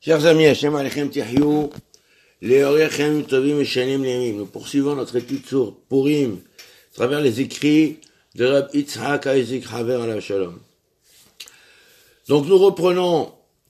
Chers amis, Hashem Alechem Tihyou, Leorechem Tovim et Shanim Lemim. Nous poursuivons notre étude sur Purim, à travers les écrits de Rab Yitzhak Isaac Haver Alav Shalom. Donc nous reprenons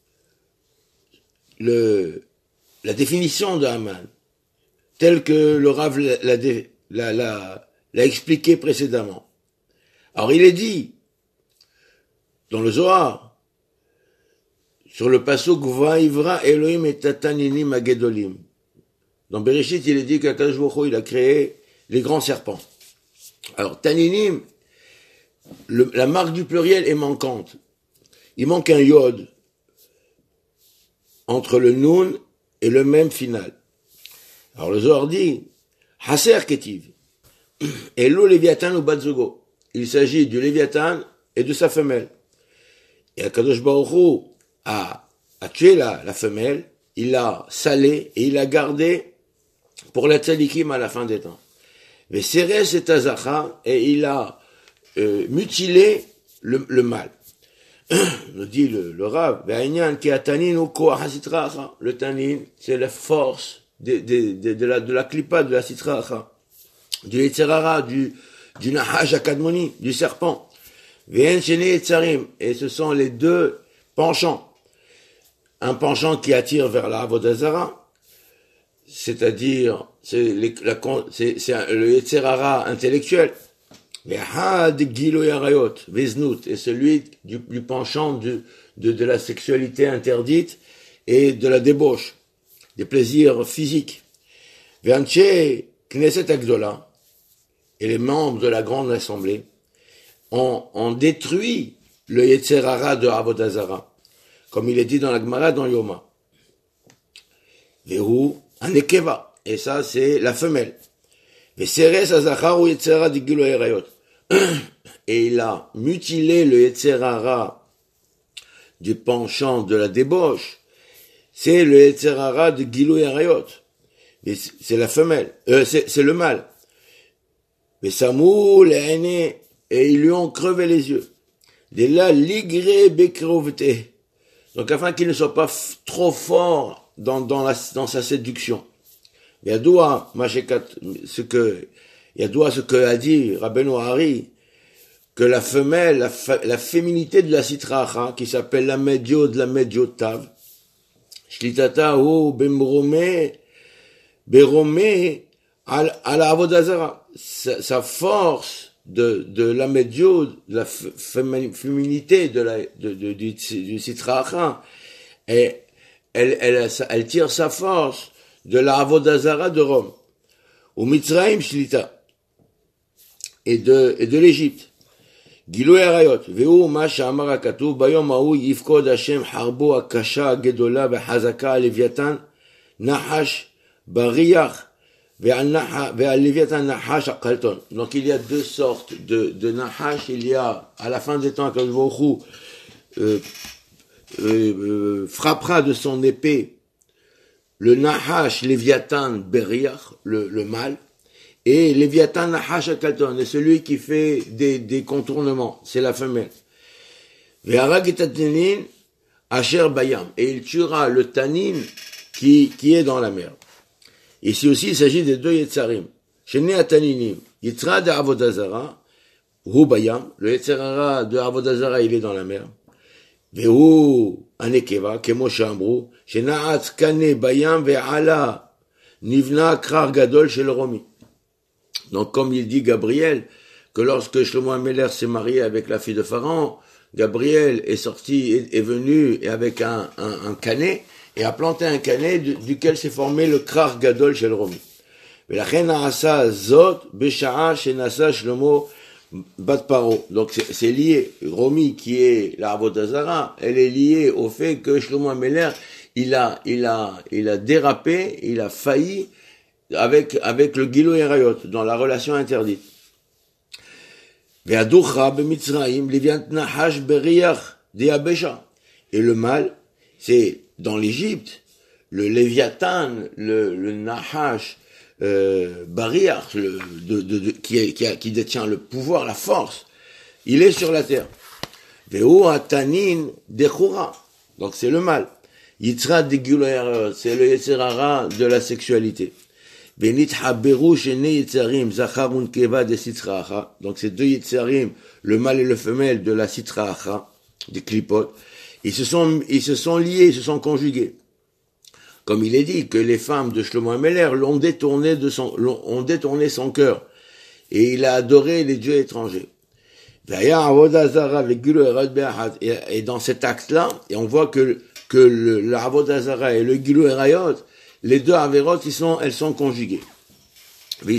la définition de Haman, telle que le Rav l'a expliqué précédemment. Alors il est dit, dans le Zohar, sur le pasuk Va'ivra Elohim et Tataninim Agedolim. Dans Bereshit, il est dit qu'Akadosh Baruch Hu, il a créé les grands serpents. Alors, Taninim, la marque du pluriel est manquante. Il manque un yod entre le nun et le même final. Alors, le Zohar dit, Haser Ketiv, Elo Léviathan ou Batzogo. Il s'agit du Léviathan et de sa femelle. Et Akadosh Baruch Hu a tué la femelle, il l'a salée et il l'a gardée pour la tzadikim à la fin des temps. Mais Seres et Tazacha, et il a mutilé le mâle. Nous dit le Rav, le tanin, c'est la force de la klipa, de la sitracha, du Yetzerara, du Nahash Akadmoni, du serpent. Et ce sont les deux penchants. Un penchant qui attire vers la Avodah Zara, c'est-à-dire c'est le Yetzerara intellectuel, et celui du penchant de la sexualité interdite et de la débauche, des plaisirs physiques. Knesset Agdola, et les membres de la grande assemblée ont détruit le Yetzerara de Avodah Zara, comme il est dit dans la Gemara dans Yoma. Vehu anekeva, et ça c'est la femelle. Veseres azachar ou yetzera digilo erayot. Et il a mutilé le yetzerara du penchant de la débauche. C'est le yetzerara de gilo erayot. C'est la femelle, c'est le mâle. Vesamou le'ene, et ils lui ont crevé les yeux. De là ligré bekrovte. Donc afin qu'il ne soit pas trop fort dans sa séduction. Yadoua ce que a dit Rabbeinu Hari, que la femelle, la féminité de la sitracha, qui s'appelle la Mediot Tav, Shlitata ou Beromé à la Avodah Zara. Sa force de la Mediot, de la féminité du sitracha, et elle tire sa force de la Avodah Zara de Rome, ou Mitzrayim Shlita, et de l'Égypte. Gilui Arayot, Veu ma sha'amar hakatuv, bayom ha'u yifkod Hashem harbo akasha agedola v'chazaka aleviatan nahash bariach ve'aleviatan nahash akalton. Donc il y a deux sortes de nahash. Il y a, à la fin des temps, quand frappera de son épée le Nahash Léviathan Beriach, le mâle, et Léviathan Nahash Akalton, et celui qui fait des contournements, c'est la femelle. Ve'arag et tanin Asher Bayam, et il tuera le tanin qui est dans la mer. Ici aussi, il s'agit des deux Yetzarim. Shene Ataninim, Yitzra de Avodah Zara, Hu Bayam, le Yetzerara de Avodah Zara, il est dans la mer. Vehu anekeva, kemo shambru, shenaat kane bayam ve'ala, nivna krar gadol shel Romi. Donc, comme il dit Gabriel, que lorsque Shlomo HaMelech s'est marié avec la fille de Pharaon, Gabriel est venu avec un canet, et a planté un canet duquel s'est formé le krar gadol shel Romi. Ve'lachen ha'asa zot, besha'a shenasa Shlomo Bat Paro. Donc c'est lié. Romi, qui est la Avodah Zara, elle est liée au fait que Shlomo HaMelech, il a dérapé, il a failli avec le Gilo Erayot, dans la relation interdite. Ve'aducha b'Mitzrayim Leviant Nahash beriach diabesha. Et le mâle, c'est dans l'Égypte, le Léviathan, le Nahash, Bariach, qui détient le pouvoir, la force, il est sur la terre. Veu atanin dechura, donc c'est le mâle. Yitzra de Giloyer, c'est le Yetzerara de la sexualité. Benithaberu shene Yitzarim, Zacharun Keva de Sitracha. Donc ces deux Yitzarim, le mâle et le femelle de la Sitracha, des clipotes, ils se sont liés, ils se sont conjugués. Comme il est dit que les femmes de Shlomo Ameler ont détourné son cœur. Et il a adoré les dieux étrangers. Et dans cet acte-là, et on voit que la Avodah Zara et le Gilui Arayot, les deux Averot, elles sont conjuguées. Et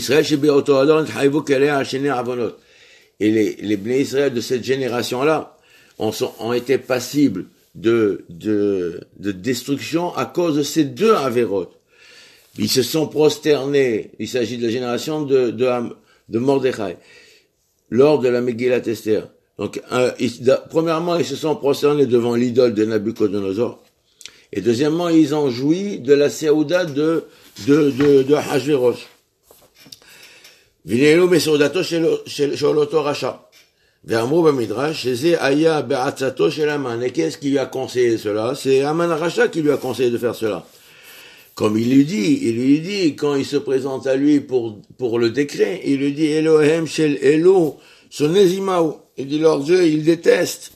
les Bnei Israël de cette génération-là ont été passibles de destruction à cause de ces deux Averot. Ils se sont prosternés, il s'agit de la génération de Mordechai, lors de la Megillat Esther. Donc, premièrement, ils se sont prosternés devant l'idole de Nabucodonosor. Et deuxièmement, ils ont joui de la Seouda de Hachvérosh. Vinelu mesoudato shel oto rasha. Ve'amru b'midrash, sheze aya be'atzato shel Haman. Et qu'est-ce qui lui a conseillé cela? C'est Haman Rasha qui lui a conseillé de faire cela. Comme il lui dit, quand il se présente à lui pour le décret, il lui dit, Elohem shel Elo, sonezimao. Il dit, leur Dieu, il déteste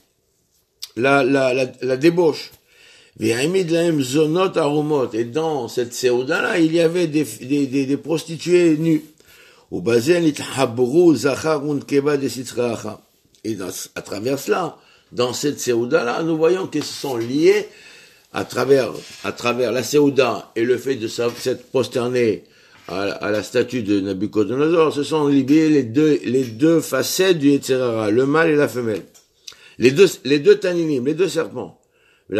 la débauche. Ve'amid lahem zonot aromot. Et dans cette séouda-là, il y avait des prostituées nues. Ubazen ithabru zacharun keva de sitracha. Et à travers cela, dans cette séouda-là, nous voyons qu'ils se sont liés à travers la Séouda et le fait de s'être prosterné à la statue de Nabucodonosor, se sont liés les deux facettes du Yetzerara, le mâle et la femelle. Les deux taninim, les deux serpents. Et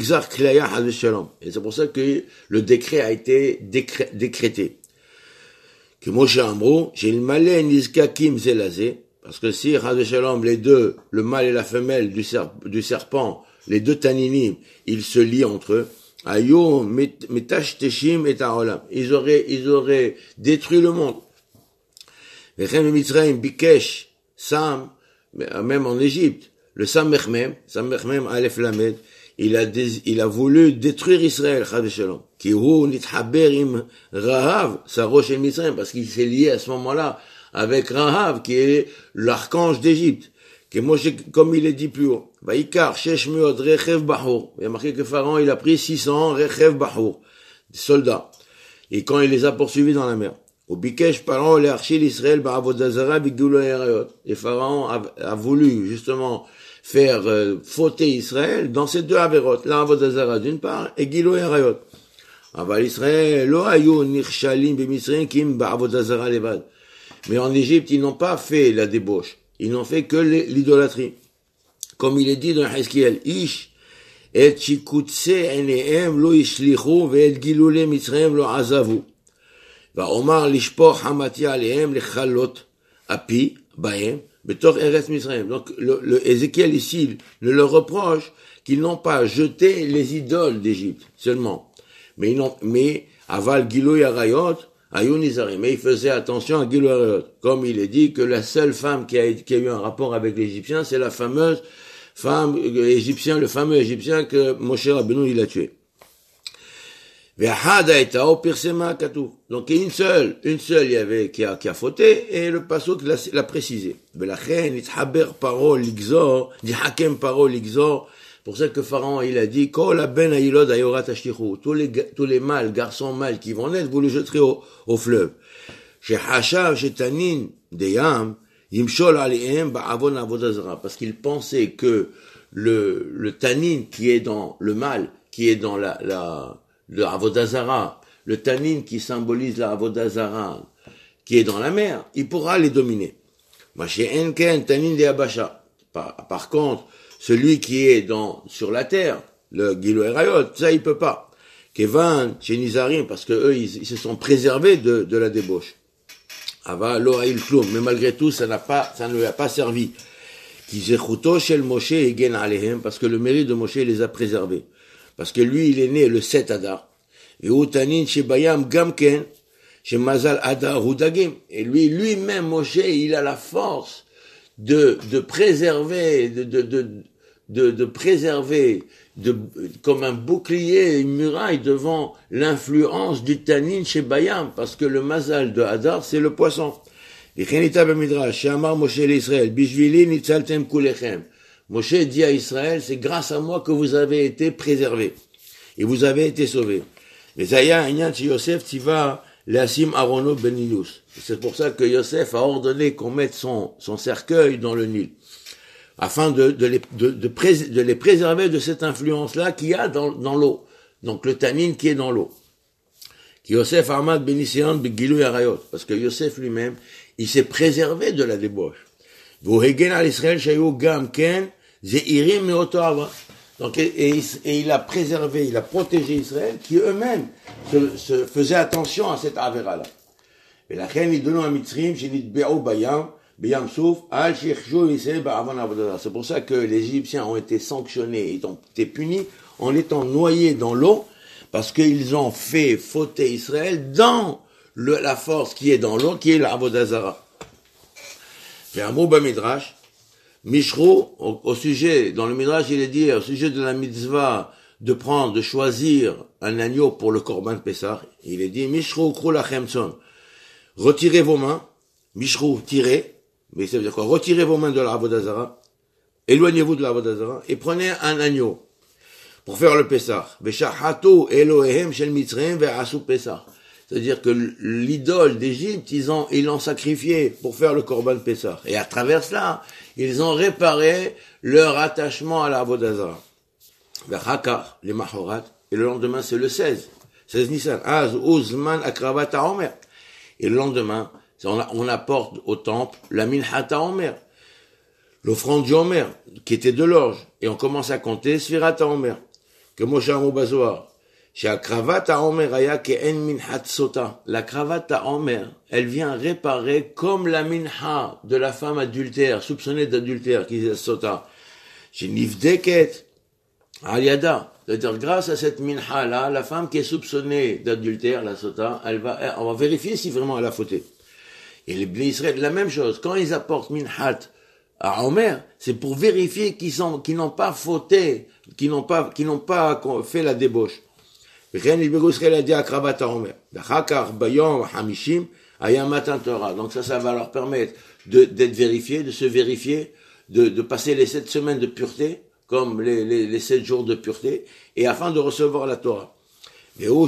c'est pour ça que le décret a été décrété. Que Moshe Amrou, j'ai le malé nizkakim zelazé, parce que si Shalom, les deux, le mâle et la femelle du serpent, les deux taninim, ils se lient entre eux. Ayo metashteshim et ta'olam. Ils auraient détruit le monde. Vechem Mitzrayim bikesh Sam, même en Égypte, le Sam Mechmem Aleph Lamed, il a voulu détruire Israël, Chas v'Shalom. Ki hu nithaber im Rahav, Sarosh el Mitzrayim, parce qu'il s'est lié à ce moment-là avec Rahav, qui est l'archange d'Égypte. Comme il est dit plus haut. Vaikar, Sheshmeot, Rechev Bahour. Il y a marqué que Pharaon, il a pris 600 Rechev Bahour, des soldats. Et quand il les a poursuivis dans la mer. Au Bikesh, Pharaon, l'archil Israël, Ba'avodazara, Bigoulo Erayot. Et Pharaon a voulu, justement, faire fauter Israël dans ces deux avérots. La Avodazara d'une part, et Gilo Erayot. Aval Israël, Lo Ayo, Nirchalim, Bemisraim, Kim, Ba'avodazara, Levad. Mais en Égypte, ils n'ont pas fait la débauche. Ils n'ont fait que l'idolâtrie. Comme il est dit dans Hezkiel, Ish, et shikutse enehem lo ishlichu, ve et gilule mitzrayim lo azavu. Va omar lishpoch hamati alehem lechalot api, bahem, betor eretz mitzrayim. Donc, le Ézéchiel ici ne leur reproche qu'ils n'ont pas jeté les idoles d'Égypte, seulement. Mais aval giloy arayot, mais il faisait attention à Gilui Arayot. Comme il est dit que la seule femme qui a eu un rapport avec l'Égyptien, c'est la fameuse femme égyptienne, le fameux Égyptien que Moshe Rabbeinu il a tué. Donc une seule il y avait qui a fauté et le pasuk l'a précisé. Pour ça que Pharaon, il a dit, tous les mâles, garçons mâles qui vont naître, vous les jeterez au fleuve. Parce qu'il pensait que le tanin qui est dans le mâle, qui est dans le avodazara, le tanin qui symbolise la avodazara, qui est dans la mer, il pourra les dominer. Par contre, celui qui est sur la terre, le Gilui Arayot, ça il peut pas. Kevan, chez Nizarim, parce que eux, ils se sont préservés de la débauche. Ava lo ha'il klum, mais malgré tout, ça ne lui a pas servi. Ki zechuto shel Moshe egen alehem, parce que le mérite de Moshe les a préservés. Parce que lui, il est né le 7 Adar. Et utanin shebayam gamken, chez Mazal Adar hudagim. Et lui-même, Moshe, il a la force de préserver, de préserver comme un bouclier, une muraille devant l'influence du tanin chez Bayam, parce que le mazal de Hadar, c'est le poisson. Moshe dit à Israël, c'est grâce à moi que vous avez été préservés et vous avez été sauvés. Mais Zaya Inyan chez Yosef Tiva Lasim Arono Benilus. C'est pour ça que Yosef a ordonné qu'on mette son cercueil dans le Nil, afin de les préserver de cette influence-là qu'il y a dans l'eau. Donc le tanin qui est dans l'eau. Yosef Ahmad Benisian Begilou Yarayot. Parce que Yosef lui-même, il s'est préservé de la débauche. Vohegen al Israël Shayou Gam Ken Zeirim Meotoava. Donc, et il a préservé, il a protégé Israël, qui eux-mêmes se faisaient attention à cette avéra-là. Et la reine, il donne à Mitzrim, Shenitbe'ou Bayam, Bayam Souf, Al Shirchou Israël Ba'avan Avodah. C'est pour ça que les Égyptiens ont été sanctionnés, ils ont été punis en étant noyés dans l'eau, parce qu'ils ont fait fauter Israël dans la force qui est dans l'eau, qui est l'Avodah Zara. Et un mot Midrash, Mishrou, au sujet, dans le Midrash, il est dit, au sujet de la mitzvah, de choisir un agneau pour le Korban Pessah, il est dit, Mishrou Krou Lachemson. Retirez vos mains, Mishrou, tirez, mais ça veut dire quoi? Retirez vos mains de la Avodah Zara, éloignez-vous de la Avodah Zara, et prenez un agneau pour faire le Pessah. Veshachatu Elohehem Shel Mitzrayim ve'asu Pessah. C'est-à-dire que l'idole d'Égypte, ils l'ont sacrifié pour faire le Korban Pessah. Et à travers cela, ils ont réparé leur attachement à la Avodah Zara. V'chakar, les Mahorat, et le lendemain, c'est le 16 Nissan. Az Uzman Akravat HaOmer. Et le lendemain, on apporte au temple la Minhat HaOmer, l'offrande du Homer, qui était de l'orge. Et on commence à compter Sfirat HaOmer, que Moshe Amo Bazoar. La cravate à Omer, elle vient réparer comme la minha de la femme adultère, soupçonnée d'adultère, qui est sota. Chez Nivdeket, Aliada. C'est-à-dire, grâce à cette minha-là, la femme qui est soupçonnée d'adultère, la sota, on va vérifier si vraiment elle a fauté. Et les Bnei Israël, la même chose. Quand ils apportent minhat à Omer, c'est pour vérifier qu'ils n'ont pas fauté, qu'ils n'ont pas fait la débauche. Donc ça va leur permettre d'être vérifiés, de se vérifier, de passer les 7 semaines de pureté, comme les 7 jours de pureté, et afin de recevoir la Torah. C'est le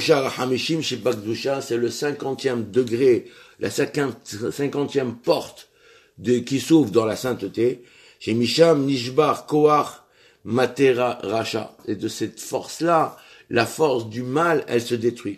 50e degré, la 50e porte qui s'ouvre dans la sainteté. Chez Misham Nishbar Koach Matera Racha. Et de cette force-là, la force du mal, elle se détruit.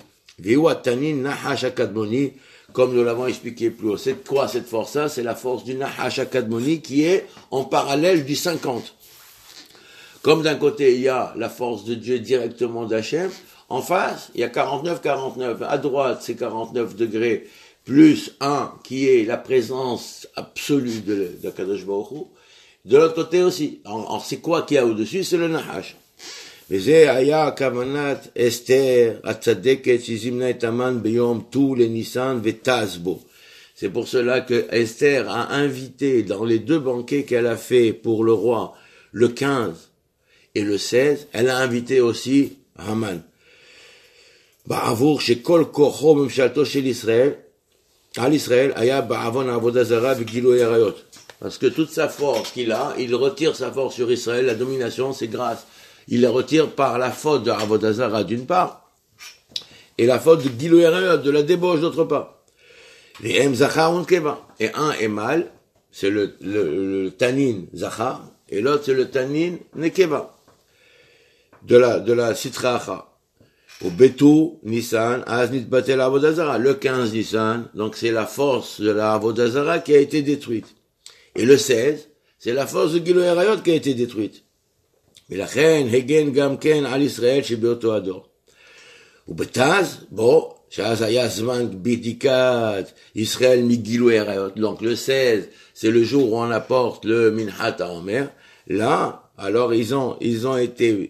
Comme nous l'avons expliqué plus haut. C'est quoi cette force-là? C'est la force du Nahash HaKadmoni qui est en parallèle du 50. Comme d'un côté, il y a la force de Dieu directement d'Hachem, en face, il y a 49. À droite, c'est 49 degrés, plus 1 qui est la présence absolue de Kadosh Baruch Hu. De l'autre côté aussi. Alors, c'est quoi qu'il y a au-dessus? C'est le Nahash. וזה היה כוונת אסתר הצדקת שזימנה את המן ביום ט"ו לניסן ותז בו. C'est pour cela que Esther a invité dans les 2 banquets qu'elle a fait pour le roi, le 15 et le 16, elle a invité aussi Haman. בעבור שכל כוחו ממשלתו של ישראל, על ישראל, היה בעוון העבודה זרה וגילוי עריות. Parce que toute sa force qu'il a, il retire sa force sur Israël, la domination, c'est grâce. Il la retire par la faute de Avodah Zara d'une part, et la faute de Gilui Arayot, de la débauche d'autre part. Les M Zachar Keva. Et un est mâle, c'est le Tanin Zachar, et l'autre c'est le Tanin Nekeva. De la Sitra Acha. Au Betou Nissan, Aznit Batel Avodah Zara. Le 15 Nissan, donc c'est la force de la Avodah Zara qui a été détruite. Et le 16, c'est la force de Gilui Arayot qui a été détruite. ולכן הגן גם כן על ישראל שבאותו הדור. ובתז, שאז היה זמן בדיקת ישראל מגילוי עריות. Donc le 16, c'est le jour où on apporte le Minhat HaOmer. Là, alors ils ont été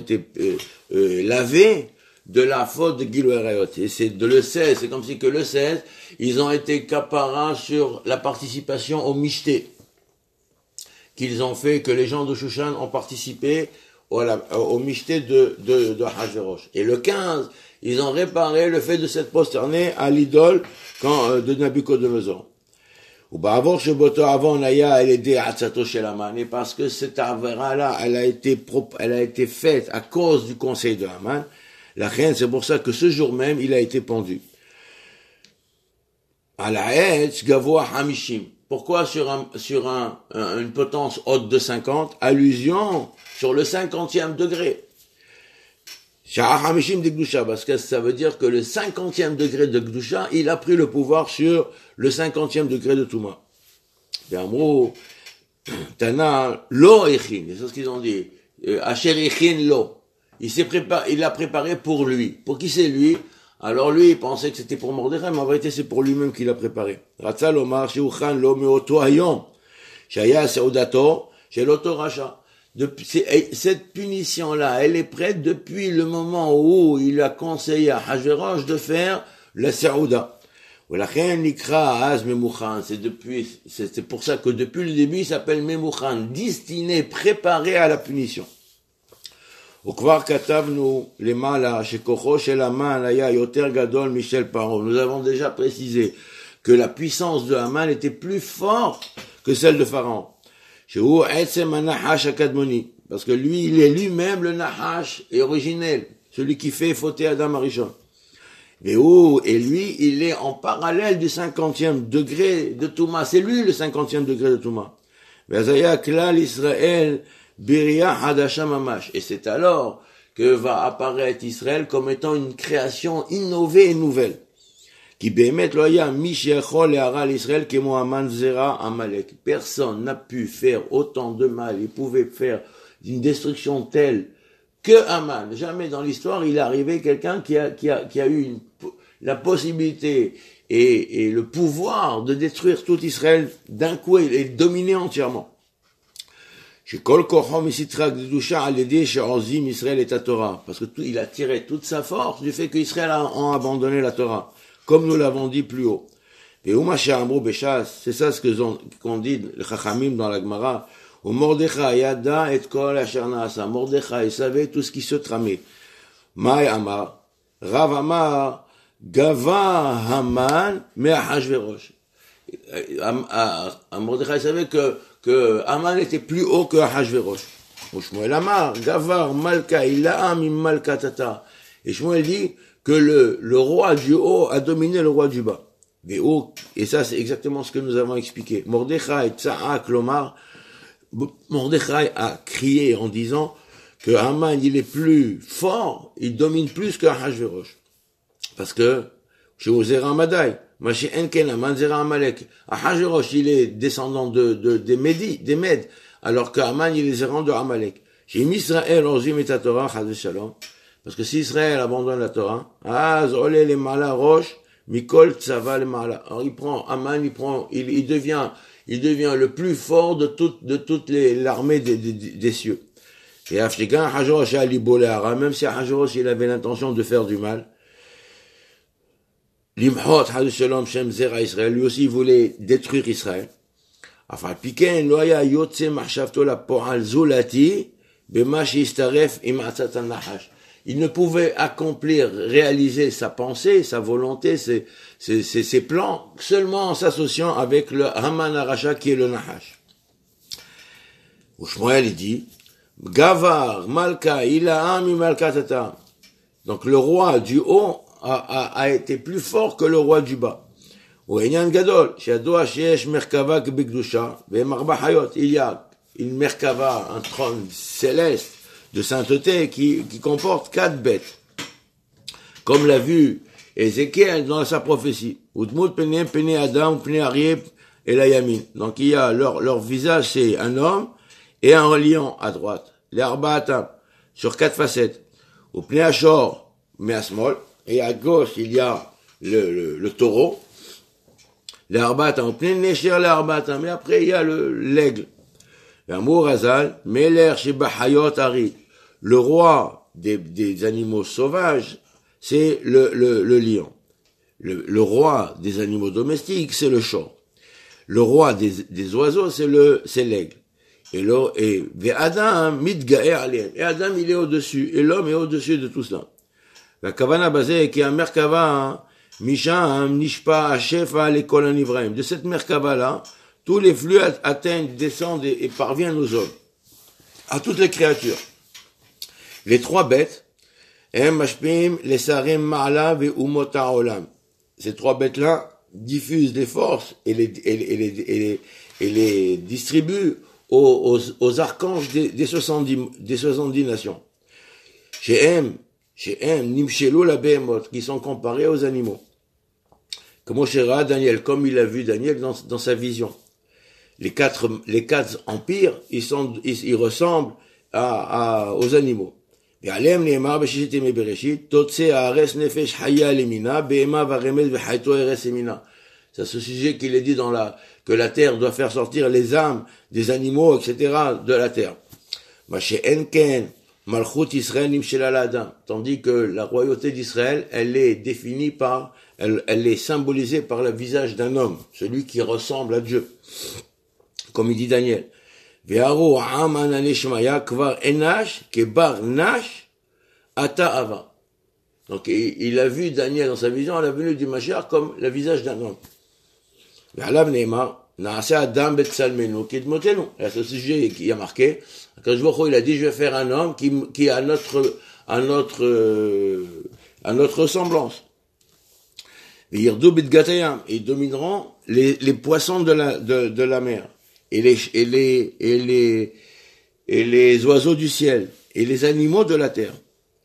lavés de la faute de Gilui Arayot. Et c'est de le 16, c'est comme si que le 16, ils ont été caparins sur la participation au Mishté. qu'ils ont fait, que les gens de Shushan ont participé au michté de Hachvérosh. Et le 15, ils ont réparé le fait de s'être prosternés à l'idole de Nabucodonosor. Ou avant Naya, elle aidait Atzato chez Aman. Et parce que cette avera-là, elle a été faite à cause du conseil de Aman. La reine, c'est pour ça que ce jour même, il a été pendu. À la Hetz, Gavoa Hamishim. Pourquoi sur une potence haute de 50? Allusion sur le 50e degré. Sha'ar Hamishim de Gdusha, parce que ça veut dire que le 50e degré de Gdusha, il a pris le pouvoir sur le 50e degré de Touma. Et en gros, Tana, lo echin, c'est ce qu'ils ont dit. Asher echin lo. Il l'a préparé pour lui. Pour qui c'est lui? Alors lui, il pensait que c'était pour Mordechai, mais en vérité, c'est pour lui-même qu'il l'a préparé. Ratzal Omar, Sheuchan lo meoto hayom. Shaya seudato, sheloto racha. Cette punition-là, elle est prête depuis le moment où il a conseillé à Hachvérosh de faire la Saouda. C'est pour ça que depuis le début, il s'appelle Memouchan, destiné, préparé à la punition. Nous avons déjà précisé que la puissance de Haman était plus forte que celle de Pharaon. Parce que lui, il est lui-même le Nahash et originel, celui qui fait fauter Adam Arishon. Et lui, il est en parallèle du 50e degré de Touma. C'est lui le 50e degré de Touma. Et c'est alors que va apparaître Israël comme étant une création innovée et nouvelle. Personne n'a pu faire autant de mal, il pouvait faire une destruction telle que Haman. Jamais dans l'histoire il est arrivé quelqu'un qui a eu la possibilité et le pouvoir de détruire tout Israël d'un coup et de dominer entièrement. Parce que il a tiré toute sa force du fait qu'Israël a abandonné la Torah, comme nous l'avons dit plus haut. Et c'est ça ce qu'on dit les Chachamim dans la Gemara. Mordechai yada et kol asher naasa. Mordechai savait tout ce qui se tramait. Maï Amar, Rav Amar, Gava Haman me Hachvérosh. Mordechai savait que Haman était plus haut que Hachvérosh. Shmuel Amar, Gavar Malka Ilaam im Malka Tata. Et Shmuel dit que le roi du haut a dominé le roi du bas. Et ça c'est exactement ce que nous avons expliqué. Mordechai Tza'ak Lomar, Mordechai a crié en disant que Haman il est plus fort, il domine plus que Hachvérosh. Parce que chez Ozera Madai, Machi Enken Haman Zera Amalek, Hachvérosh il est descendant des Mèdes, alors que Haman il est descendant de Amalek. Chez Israël Ozim et Torah Chaz Shalom, parce que si Israël abandonne la Torah, Az Ole le Mala Rosh Mikol Tzava le Mala. Alors Haman il devient le plus fort de toute l'armée des cieux. Et Afshikan Hachvérosh a libolé même si Hachvérosh il avait l'intention de faire du mal. Limhot Shalom Shem Zera Israël, lui aussi il voulait détruire Israël. Afal Piken Loya Yotse Machshavto la Poal Zulati Bema Sheistaref Im Atzat Nahash. Il ne pouvait réaliser sa pensée, sa volonté, ses plans, seulement en s'associant avec le Haman Aracha qui est le Nahash. Shmuel il dit, Gavar, Malka, Ilaam, Malka Tata. Donc le roi du haut a été plus fort que le roi du bas. Il y a une Merkava, un trône céleste de sainteté qui comporte 4 bêtes. Comme l'a vu Ézéchiel dans sa prophétie. Donc il y a leur visage, c'est un homme et un lion à droite. Les arbaatam, sur 4 facettes. Au pnei ashor, measmol, et à gauche il y a le taureau. Les arbaatam, au pnei nesher les arbaatam, et après il y a l'aigle. L'amour Azal, Meler Shebahayot Ari. Le roi des animaux sauvages, c'est le lion. Le roi des animaux domestiques, c'est le chat. Le roi des oiseaux, c'est l'aigle. Adam, mitgae alem. Et Adam, il est au-dessus. Et l'homme est au-dessus de tout cela. La kavana basée qui est un merkava, misham, nishpa, shefa, l'école en Ibrahim. De cette merkava-là, tous les flux atteignent, descendent et parviennent aux hommes. À toutes les créatures. Les trois bêtes, mashpim, les sarim, ma'ala, ve umot ha'olam. Ces trois bêtes-là diffusent les forces et les distribuent aux archanges des 70 nations. Chez Nimshelo la Behemoth, qui sont comparés aux animaux. Comme Oshera Daniel, comme il a vu Daniel dans sa vision. Les quatre empires, ils ressemblent aux animaux. ועליהם נאמר בששת ימי בראשית, תוצא הארץ נפש חיה למינה, בהמה ורמז וחייתו ארץ ימינה. C'est ce sujet qu'il est dit que la terre doit faire sortir les âmes des animaux, etc., de la terre. Ma she'en ken, malchut Israël nimshela l'Adam. Tandis que la royauté d'Israël, elle est définie elle est symbolisée par le visage d'un homme, celui qui ressemble à Dieu. Comme il dit Daniel. Ve'aro ha'am ananeshmaya kvar enash kebar nash ata ava. Donc il a vu Daniel dans sa vision à la venue du Mashiach comme le visage d'un homme. Ve'alav ne'emar na'ase adam betsalmenu kidmotenu. C'est ce sujet qui a marqué. Quand il a dit je vais faire un homme qui a notre ressemblance. Ve'yirdu bitgatayam. Ils domineront les poissons de la mer. Et les oiseaux du ciel, et les animaux de la terre.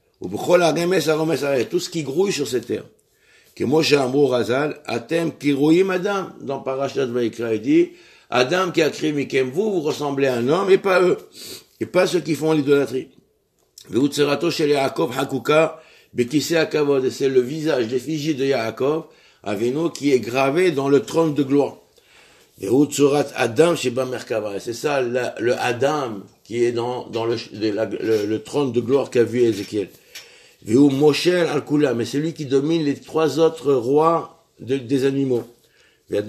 Tout ce qui grouille sur cette terre. Que Moshe Amrou Razal, Atem Kirouim Adam, dans Parashat Vayikra, il dit, Adam qui a créé Mikem, vous ressemblez à un homme, et pas eux, et pas ceux qui font l'idolâtrie. Veutserato shel Yaakov Hakuka, Bekise Akavod, c'est le visage, l'effigie de Yaakov, Aveno, qui est gravé dans le trône de gloire. Et Adam Sheba Merkava. C'est ça le Adam qui est dans le trône de gloire qu'a vu Ézéchiel. Veu Moshe al-Kula, mais c'est lui qui domine les trois autres rois des animaux. Et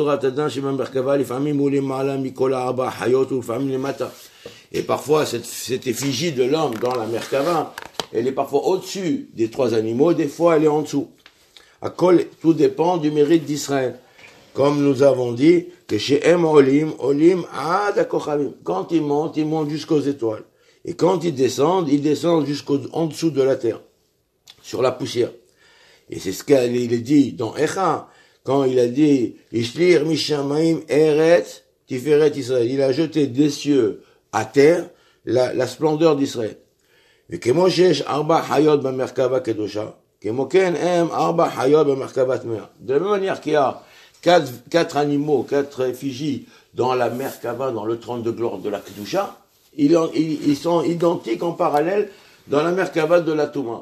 parfois cette effigie de l'homme dans la Merkava, elle est parfois au-dessus des trois animaux, des fois elle est en dessous. Tout dépend du mérite d'Israël. Comme nous avons dit, que chez Olim ad akochavim. Quand ils montent jusqu'aux étoiles. Et quand ils descendent en dessous de la terre. Sur la poussière. Et c'est ce qu'il est dit dans Echa, quand il a dit, Ishlir mishamaim eretz tiferet Israël. Il a jeté des cieux à terre la splendeur d'Israël. Et kemo shesh arba hayot b'merkava kedosha. Kemo ken arba hayot b'merkava tmea. De la même manière qu'il y a quatre animaux, quatre effigies dans la Merkava, dans le trône de gloire de la Kedusha, ils sont identiques en parallèle dans la Merkava de la Touma.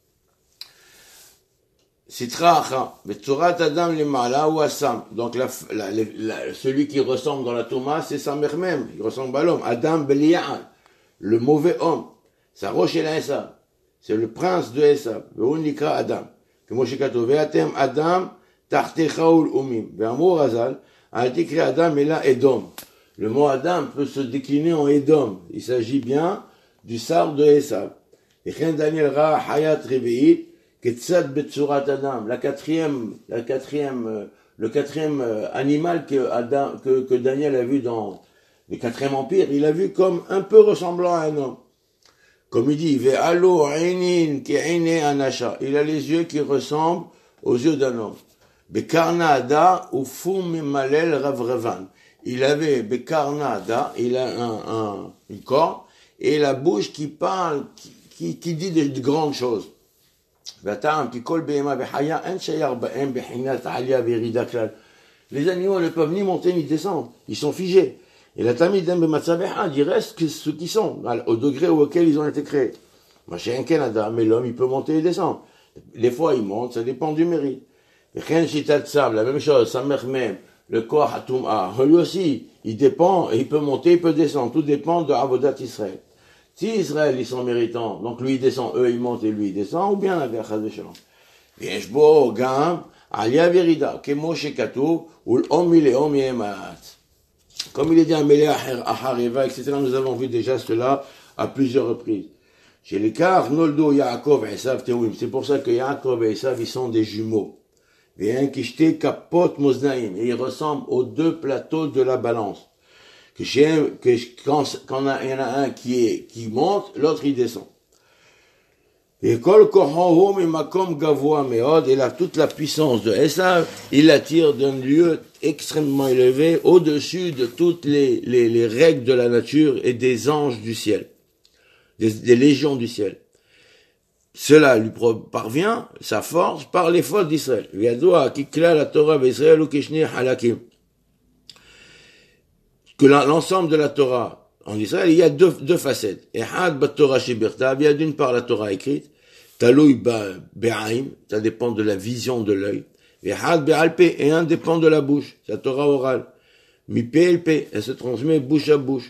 Sitra acha, betzurat adam lemala ou asam. Donc celui qui ressemble dans la Touma, c'est Samer même, il ressemble à l'homme. Adam beli'al, le mauvais homme. Sa roche et la Esav, c'est le prince de Esav. Ve'unika Adam. Que Moshe Kato, ve'atem Adam, Tartechaoul Umim. Ve'amor Azal a été créé Adam et là Edom. Le mot Adam peut se décliner en Edom. Il s'agit bien du sar de Esav. Et Chen Daniel Ra Hayat Reve'it, Ketzad Betsurat Adam. Le quatrième animal que Daniel a vu dans le quatrième empire, il a vu comme un peu ressemblant à un homme. Comme il dit, Ve'alo Ainin Ke'ine Anasha. Il a les yeux qui ressemblent aux yeux d'un homme. Bekarna Ada ou Fum Malel Ravrevan. Il avait Bekarna Ada, il a une corne, et la bouche qui parle, qui dit de grandes choses. Les animaux ne peuvent ni monter ni descendre, ils sont figés. Et la Tamidem Bematzabehad, ils restent ce qu'ils sont, au degré auquel ils ont été créés. Mais l'homme, il peut monter et descendre. Des fois, il monte, ça dépend du mérite. La même chose, sa mère même, le corps Hatoum'a, lui aussi, il dépend, il peut monter, il peut descendre, tout dépend de Avodat Israël. Si Israël, ils sont méritants, donc lui il descend, eux ils montent et lui il descend, ou bien la vercha de Shalom. ויש בו גם עלייה וירידה, כמו שכתוב, ולאום מלאום יהיה מעט. Comme il est dit à Melech Achareva, etc., nous avons vu déjà cela à plusieurs reprises. Chez l'écart, Noldo, Yaakov et Esav, Théouim. C'est pour ça que Yaakov et Esav, ils sont des jumeaux. Et un kishte kapot moznaim. Et ils ressemblent aux deux plateaux de la balance. Quand il y en a un qui monte, l'autre il descend. Et kol kohohom et makom gavoa meod, et là, toute la puissance de Esav, il l'attire d'un lieu extrêmement élevé, au-dessus de toutes les règles de la nature et des anges du ciel. Des légions du ciel. Cela lui parvient, sa force, par les fautes d'Israël. Que l'ensemble de la Torah en Israël, il y a deux facettes. Il y a d'une part la Torah écrite, Taloui be'aim, ça dépend de la vision de l'œil, et un dépend de la bouche, c'est la Torah orale. Mipe, elle se transmet bouche à bouche.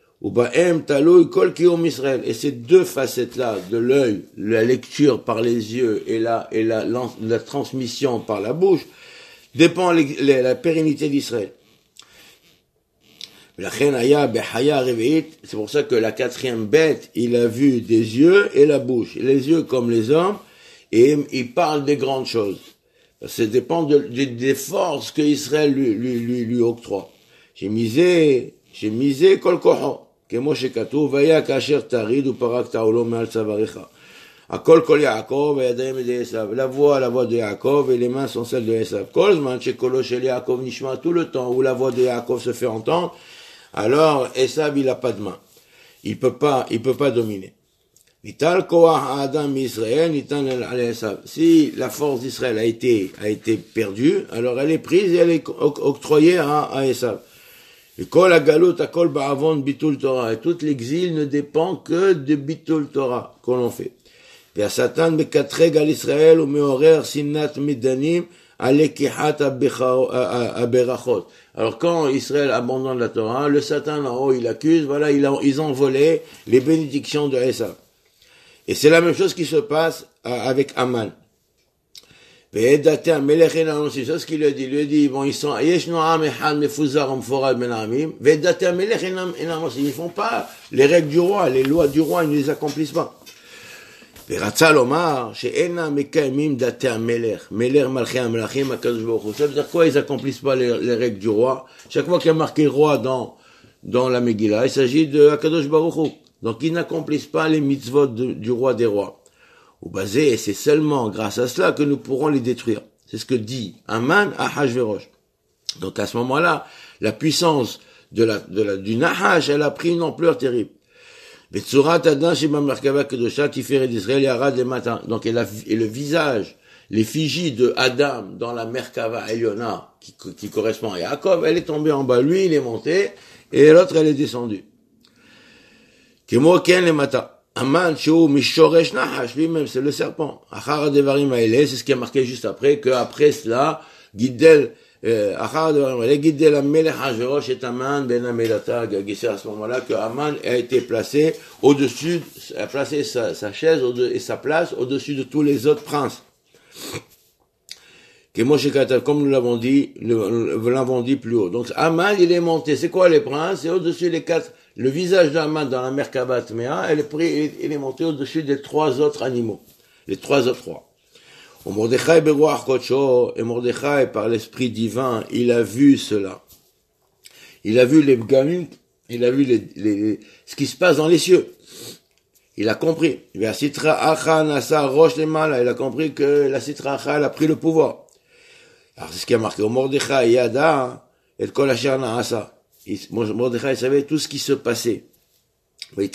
Et ces deux facettes-là, de l'œil, la lecture par les yeux et la transmission par la bouche, dépend la pérennité d'Israël. C'est pour ça que la quatrième bête, il a vu des yeux et la bouche. Les yeux comme les hommes, et il parle des grandes choses. Ça dépend des forces que Israël lui octroie. J'ai misé kol koho. כמו שכתוב, והיה כאשר תריד ופרקת עולו מעל צוואריך. הכל כל יעקב וידיים ידי עשיו. La voix de Yaakov et les mains sont celles de Esav. כל זמן שקולו של יעקב נשמע, tout le temps où la voix de Yaakov se fait entendre, alors Esav il a pas de main. Il peut pas dominer. Vital koach ha'adam Israël nitan al Esav. Si la force d'Israël a été perdue, alors elle est prise et elle est octroyée à Esav. Et kol hagalut akol ba'avon bitul Torah. Et tout l'exil ne dépend que de bitul Torah qu'on en fait. Et Satan bekatreg al Israël ou meorer sinat midanim alekihat aberachot. Alors quand Israël abandonne la Torah, le Satan en haut il accuse, voilà, ils ont volé les bénédictions de Esav. Et c'est la même chose qui se passe avec Aman. C'est ce qu'il lui a dit. Il lui a dit, bon, ils sont, ils font pas les règles du roi, les lois du roi, ils ne les accomplissent pas. Ça veut dire quoi, ils accomplissent pas les règles du roi? Chaque fois qu'il y a marqué roi dans la Megillah, il s'agit de Akadosh Baruch Hu. Donc ils n'accomplissent pas les mitzvot du roi des rois. Et c'est seulement grâce à cela que nous pourrons les détruire. C'est ce que dit Aman à Hachvérosh. Donc à ce moment-là, la puissance du Nahash, elle a pris une ampleur terrible. Donc et le visage, l'effigie de Adam dans la Merkava Eliona, qui correspond à Yaakov, elle est tombée en bas. Lui, il est monté, et l'autre, elle est descendue. Kemo ken le mata. Aman shou mishoresh nahash, lui-même c'est le serpent. Achar devarim haele, c'est ce qui a marqué juste après, que après cela, Giddel, achar devarim haele, Giddel amelech Hachvérosh et Aman ben amelata gagissé. À ce moment-là que Aman a été placé au-dessus, a placé sa chaise et sa place au-dessus de tous les autres princes. Comme nous l'avons dit plus haut. Donc Aman il est monté. C'est quoi les princes? C'est au-dessus les quatre. Le visage d'Aman dans la Merkava Tmea, il est monté au-dessus des trois autres animaux, les trois autres rois. Et Mordechai, par l'esprit divin, il a vu cela. Il a vu les bgamim, il a vu ce qui se passe dans les cieux. Il a compris. Il a compris que la Sitra Acha, elle a pris le pouvoir. Alors c'est ce qui a marqué. Mordechai yada et kol asher na'asa. Mordechai savait tout ce qui se passait. Il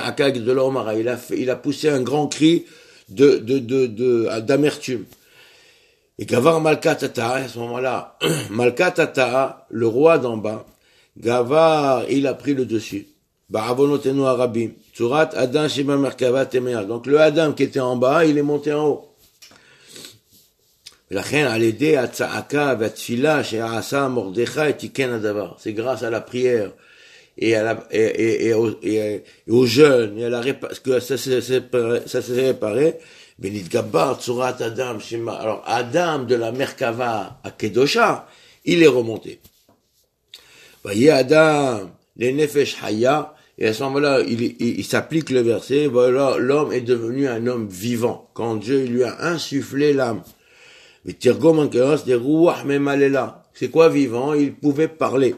a poussé un grand cri d'amertume. Et Gavar Malkatata, à ce moment-là, Malkatata, le roi d'en bas, Gavar, il a pris le dessus. Ba'avonotenu arabim. Tsurat Adam Shema Merkava Temea. Donc le Adam qui était en bas, il est monté en haut. C'est grâce à la prière et au jeûne et à la que ça s'est réparé. Alors Adam de la Merkava à Kedosha, il est remonté. Voyez Adam, les nefesh haya, et à ce moment-là, il s'applique le verset, voilà, l'homme est devenu un homme vivant, quand Dieu lui a insufflé l'âme. C'est quoi vivant? Il pouvait parler.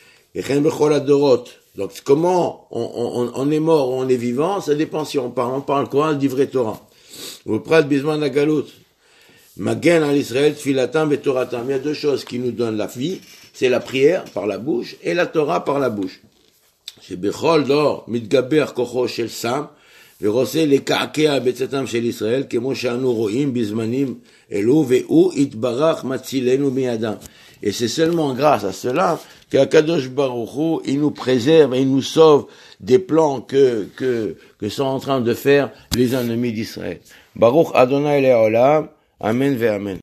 Donc, comment on est mort ou on est vivant, ça dépend si on parle. On parle quoi? D'ivrei Torah. Au prat bisman la galout. Magen al Israël, tfilatam et toratam. Il y a deux choses qui nous donnent la vie. C'est la prière par la bouche et la Torah par la bouche. Chez Bechol d'or, mitgaber kocho shel sam, ורוצה לקעקע בצאתם של ישראל, כמו שאנו רואים בזמנים אלו, והוא יתברך מצילנו מידם. Et c'est seulement grâce à cela qu'Akadosh Baruch Hu, il nous préserve et il nous sauve des plans que sont en train de faire les ennemis d'Israël. Baruch Adonai Le'olam, Amen ve Amen.